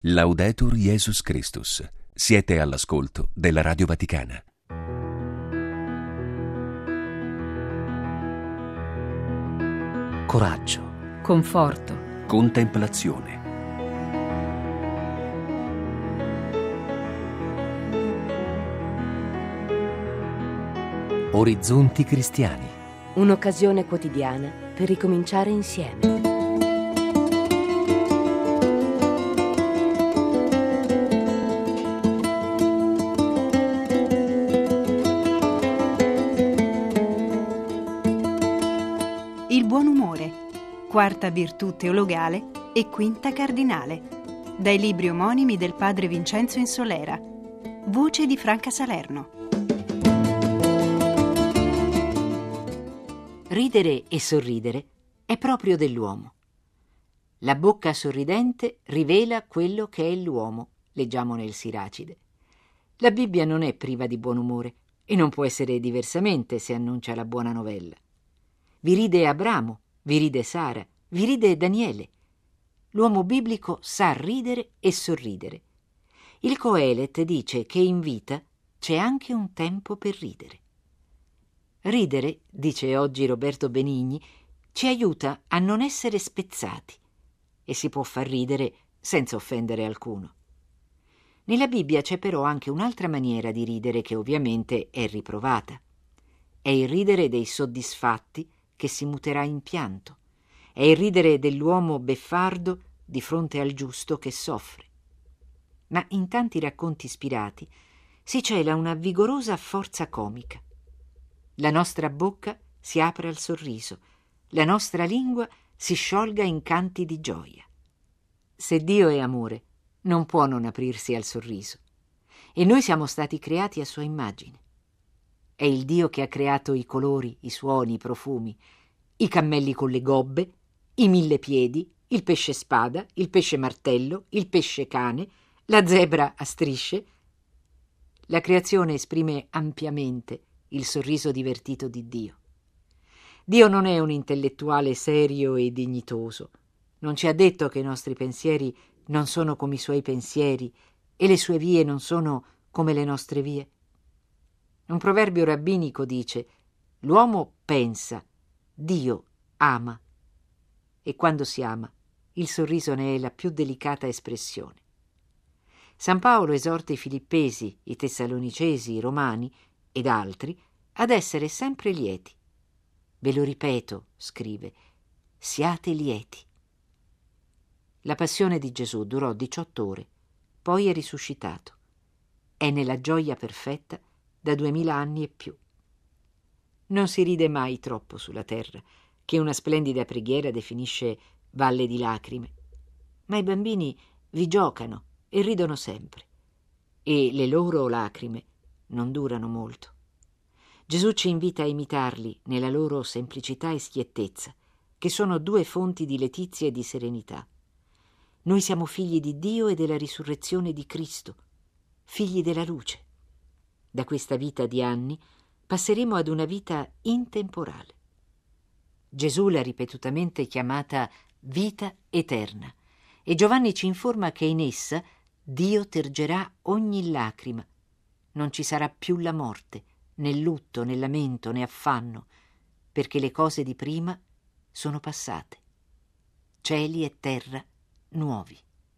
Laudetur Jesus Christus. Siete all'ascolto della Radio Vaticana. Coraggio, conforto, Contemplazione. orizzonti cristiani. Un'occasione quotidiana per ricominciare insieme. Il buon umore, quarta virtù teologale e quinta cardinale, dai libri omonimi del padre Vincenzo Insolera, voce di Franca Salerno. Ridere e sorridere è proprio dell'uomo. La bocca sorridente rivela quello che è l'uomo, leggiamo nel Siracide. La Bibbia non è priva di buon umore e non può essere diversamente se annuncia la buona novella. Vi ride Abramo, vi ride Sara, vi ride Daniele. L'uomo biblico sa ridere e sorridere. Il Coelet dice che in vita c'è anche un tempo per ridere. Ridere, dice oggi Roberto Benigni, ci aiuta a non essere spezzati e si può far ridere senza offendere alcuno. Nella Bibbia c'è però anche un'altra maniera di ridere che ovviamente è riprovata. È il ridere dei soddisfatti che si muterà in pianto. È il ridere dell'uomo beffardo di fronte al giusto che soffre. Ma in tanti racconti ispirati si cela una vigorosa forza comica. La nostra bocca si apre al sorriso, la nostra lingua si sciolga in canti di gioia. Se Dio è amore, non può non aprirsi al sorriso. E noi siamo stati creati a sua immagine. È il Dio che ha creato i colori, i suoni, i profumi, i cammelli con le gobbe, i 1000 piedi, il pesce spada, il pesce martello, il pesce cane, la zebra a strisce. La creazione esprime ampiamente il sorriso divertito di Dio. Dio non è un intellettuale serio e dignitoso. Non ci ha detto che i nostri pensieri non sono come i suoi pensieri e le sue vie non sono come le nostre vie. Un proverbio rabbinico dice: l'uomo pensa, Dio ama. E quando si ama, il sorriso ne è la più delicata espressione. San Paolo esorta i Filippesi, i Tessalonicesi, i Romani ed altri ad essere sempre lieti. Ve lo ripeto, scrive, siate lieti. La passione di Gesù durò 18 ore, poi è risuscitato. È nella gioia perfetta da 2000 anni e più. Non si ride mai troppo sulla terra, che una splendida preghiera definisce valle di lacrime. Ma i bambini vi giocano e ridono sempre, e le loro lacrime non durano molto. Gesù ci invita a imitarli nella loro semplicità e schiettezza, che sono 2 fonti di letizia e di serenità. Noi siamo figli di Dio e della risurrezione di Cristo, figli della luce. Da questa vita di anni passeremo ad una vita intemporale. Gesù l'ha ripetutamente chiamata vita eterna e Giovanni ci informa che in essa Dio tergerà ogni lacrima. Non ci sarà più la morte, né lutto, né lamento, né affanno, perché le cose di prima sono passate. Cieli e terra nuovi.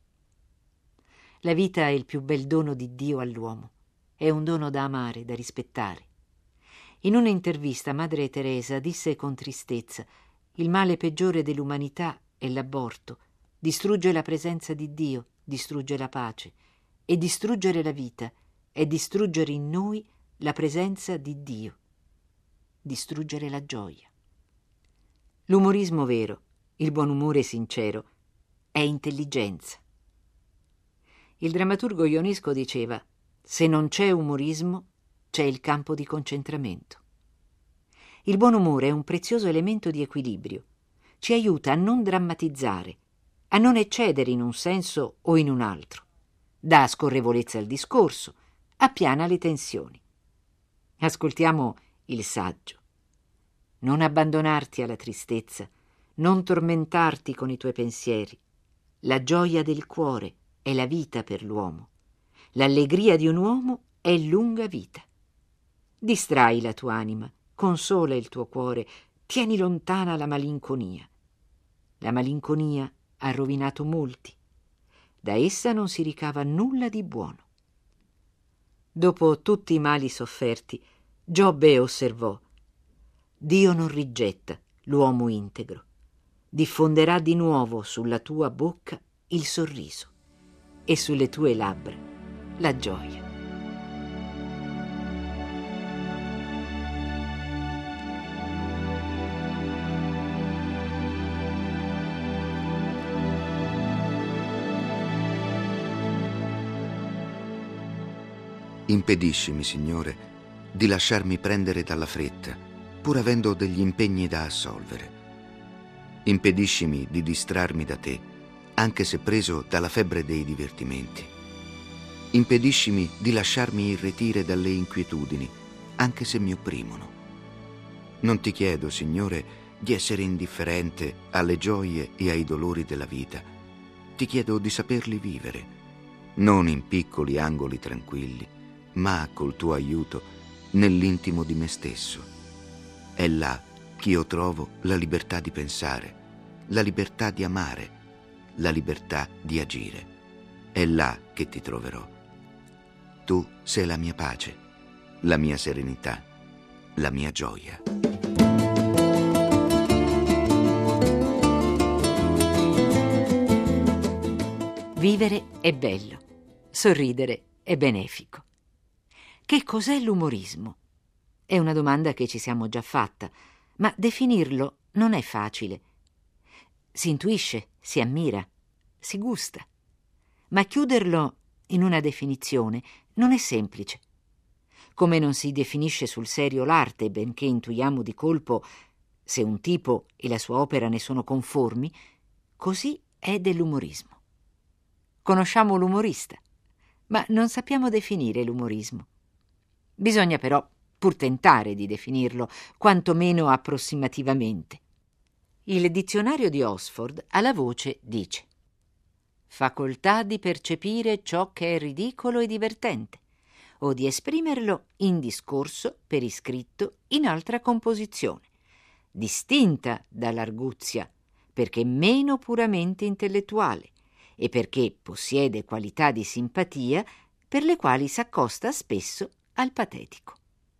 La vita è il più bel dono di Dio all'uomo. È un dono da amare, da rispettare. In un'intervista Madre Teresa disse con tristezza: il male peggiore dell'umanità è l'aborto. Distrugge la presenza di Dio, distrugge la pace. E distruggere la vita è distruggere in noi la presenza di Dio, distruggere la gioia. L'umorismo vero, il buon umore sincero, è intelligenza. Il drammaturgo Ionesco diceva: se non c'è umorismo, c'è il campo di concentramento. Il buon umore è un prezioso elemento di equilibrio. Ci aiuta a non drammatizzare, a non eccedere in un senso o in un altro. Dà scorrevolezza al discorso, appiana le tensioni. Ascoltiamo il saggio. Non abbandonarti alla tristezza, non tormentarti con i tuoi pensieri. La gioia del cuore è la vita per l'uomo. L'allegria di un uomo è lunga vita. Distrai la tua anima, consola il tuo cuore, tieni lontana la malinconia. La malinconia ha rovinato molti. Da essa non si ricava nulla di buono. Dopo tutti i mali sofferti, Giobbe osservò: Dio non rigetta l'uomo integro. Diffonderà di nuovo sulla tua bocca il sorriso e sulle tue labbra la gioia. Impediscimi, Signore, di lasciarmi prendere dalla fretta, pur avendo degli impegni da assolvere. Impediscimi di distrarmi da te, anche se preso dalla febbre dei divertimenti. Impediscimi di lasciarmi irretire dalle inquietudini, anche se mi opprimono. Non ti chiedo, Signore, di essere indifferente alle gioie e ai dolori della vita. Ti chiedo di saperli vivere, non in piccoli angoli tranquilli, ma col tuo aiuto nell'intimo di me stesso. È là che io trovo la libertà di pensare, la libertà di amare, la libertà di agire. È là che ti troverò. Tu sei la mia pace, la mia serenità, la mia gioia. Vivere è bello, sorridere è benefico. Che cos'è l'umorismo? È una domanda che ci siamo già fatta, ma definirlo non è facile. Si intuisce, si ammira, si gusta, ma chiuderlo in una definizione non è semplice. Come non si definisce sul serio l'arte, benché intuiamo di colpo se un tipo e la sua opera ne sono conformi, così è dell'umorismo. Conosciamo l'umorista, ma non sappiamo definire l'umorismo. Bisogna però pur tentare di definirlo, quantomeno approssimativamente. Il dizionario di Oxford alla voce dice: facoltà di percepire ciò che è ridicolo e divertente, o di esprimerlo in discorso, per iscritto, in altra composizione, distinta dall'arguzia, perché meno puramente intellettuale e perché possiede qualità di simpatia per le quali s'accosta spesso al patetico.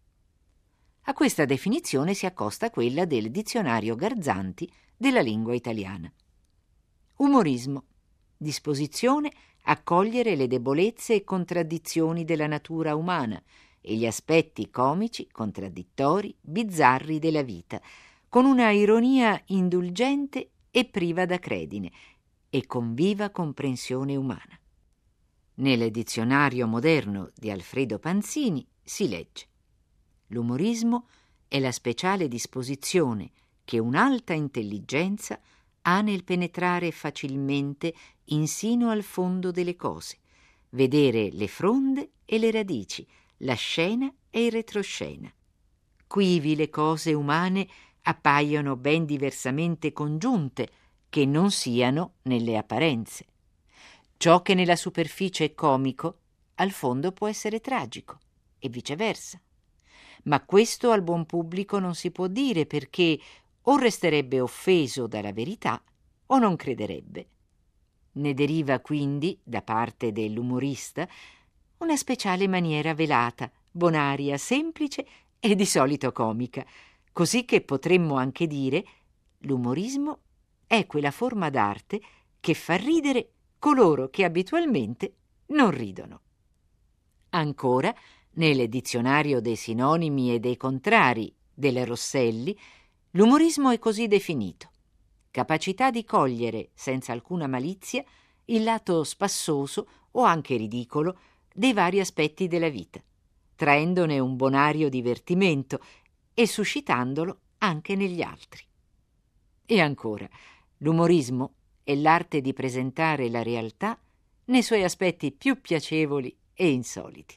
A questa definizione si accosta quella del dizionario Garzanti della lingua italiana. Umorismo: disposizione a cogliere le debolezze e contraddizioni della natura umana e gli aspetti comici, contraddittori, bizzarri della vita, con una ironia indulgente e priva d'acredine e con viva comprensione umana. Nel dizionario moderno di Alfredo Panzini si legge: l'umorismo è la speciale disposizione che un'alta intelligenza ha nel penetrare facilmente insino al fondo delle cose, vedere le fronde e le radici, la scena e il retroscena. Quivi le cose umane appaiono ben diversamente congiunte che non siano nelle apparenze. Ciò che nella superficie è comico, al fondo può essere tragico, e viceversa. Ma questo al buon pubblico non si può dire, perché o resterebbe offeso dalla verità o non crederebbe. Ne deriva quindi, da parte dell'umorista, una speciale maniera velata, bonaria, semplice e di solito comica, così che potremmo anche dire: l'umorismo è quella forma d'arte che fa ridere coloro che abitualmente non ridono. Ancora, nel dizionario dei sinonimi e dei contrari del Rosselli, l'umorismo è così definito: capacità di cogliere senza alcuna malizia il lato spassoso o anche ridicolo dei vari aspetti della vita, traendone un bonario divertimento e suscitandolo anche negli altri. E ancora, l'umorismo è l'arte di presentare la realtà nei suoi aspetti più piacevoli e insoliti.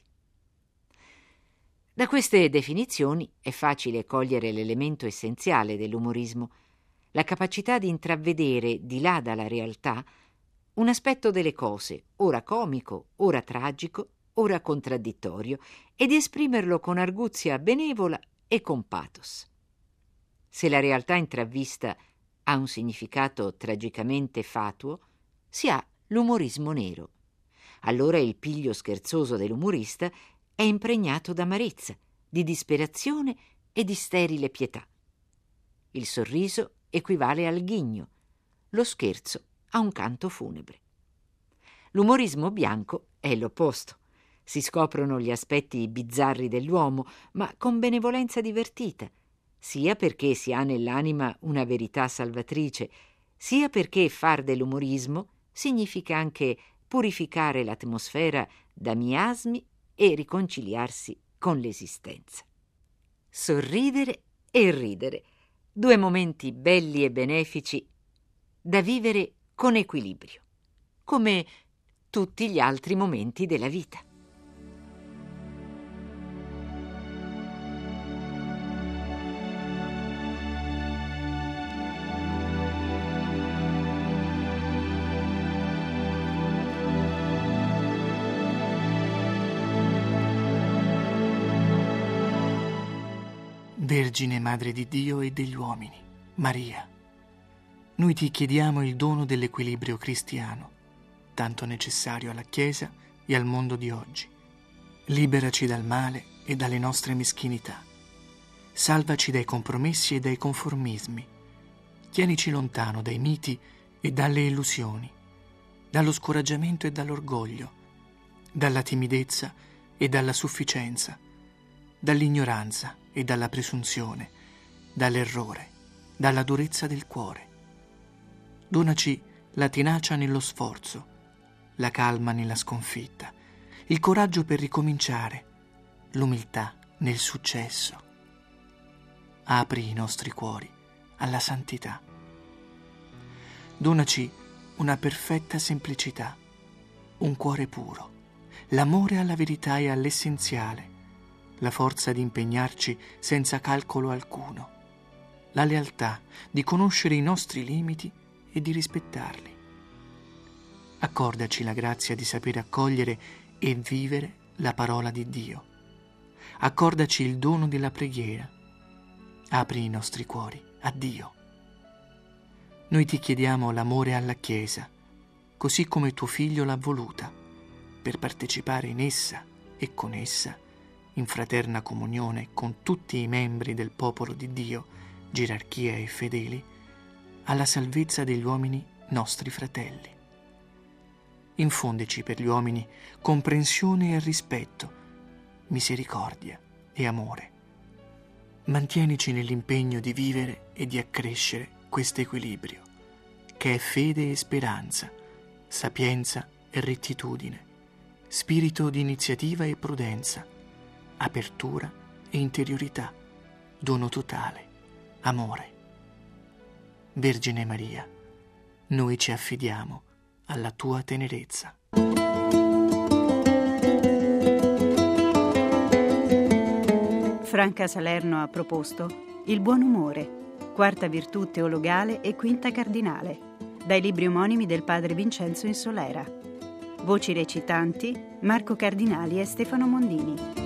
Da queste definizioni è facile cogliere l'elemento essenziale dell'umorismo, la capacità di intravedere, di là dalla realtà, un aspetto delle cose, ora comico, ora tragico, ora contraddittorio, ed esprimerlo con arguzia benevola e con pathos. Se la realtà intravvista ha un significato tragicamente fatuo, si ha l'umorismo nero. Allora il piglio scherzoso dell'umorista è impregnato d'amarezza, di disperazione e di sterile pietà. Il sorriso equivale al ghigno, lo scherzo a un canto funebre. L'umorismo bianco è l'opposto. Si scoprono gli aspetti bizzarri dell'uomo, ma con benevolenza divertita, sia perché si ha nell'anima una verità salvatrice, sia perché far dell'umorismo significa anche purificare l'atmosfera da miasmi e riconciliarsi con l'esistenza. Sorridere e ridere, due momenti belli e benefici da vivere con equilibrio, come tutti gli altri momenti della vita. Vergine Madre di Dio e degli uomini, Maria, noi ti chiediamo il dono dell'equilibrio cristiano, tanto necessario alla Chiesa e al mondo di oggi. Liberaci dal male e dalle nostre meschinità. Salvaci dai compromessi e dai conformismi. Tienici lontano dai miti e dalle illusioni, dallo scoraggiamento e dall'orgoglio, dalla timidezza e dalla sufficienza, dall'ignoranza e dalla presunzione, dall'errore, dalla durezza del cuore. Donaci la tenacia nello sforzo, la calma nella sconfitta, il coraggio per ricominciare, l'umiltà nel successo. Apri i nostri cuori alla santità. Donaci una perfetta semplicità, un cuore puro, l'amore alla verità e all'essenziale, la forza di impegnarci senza calcolo alcuno, la lealtà di conoscere i nostri limiti e di rispettarli. Accordaci la grazia di sapere accogliere e vivere la parola di Dio. Accordaci il dono della preghiera. Apri i nostri cuori a Dio. Noi ti chiediamo l'amore alla Chiesa, così come tuo Figlio l'ha voluta, per partecipare in essa e con essa, in fraterna comunione con tutti i membri del popolo di Dio, gerarchia e fedeli, alla salvezza degli uomini nostri fratelli. Infondici per gli uomini comprensione e rispetto, misericordia e amore. Mantienici nell'impegno di vivere e di accrescere questo equilibrio, che è fede e speranza, sapienza e rettitudine, spirito di iniziativa e prudenza, apertura e interiorità, dono totale, amore. Vergine Maria, noi ci affidiamo alla tua tenerezza. Franca Salerno ha proposto Il buon umore, quarta virtù teologale e quinta cardinale, dai libri omonimi del padre Vincenzo Insolera. Voci recitanti: Marco Cardinali e Stefano Mondini.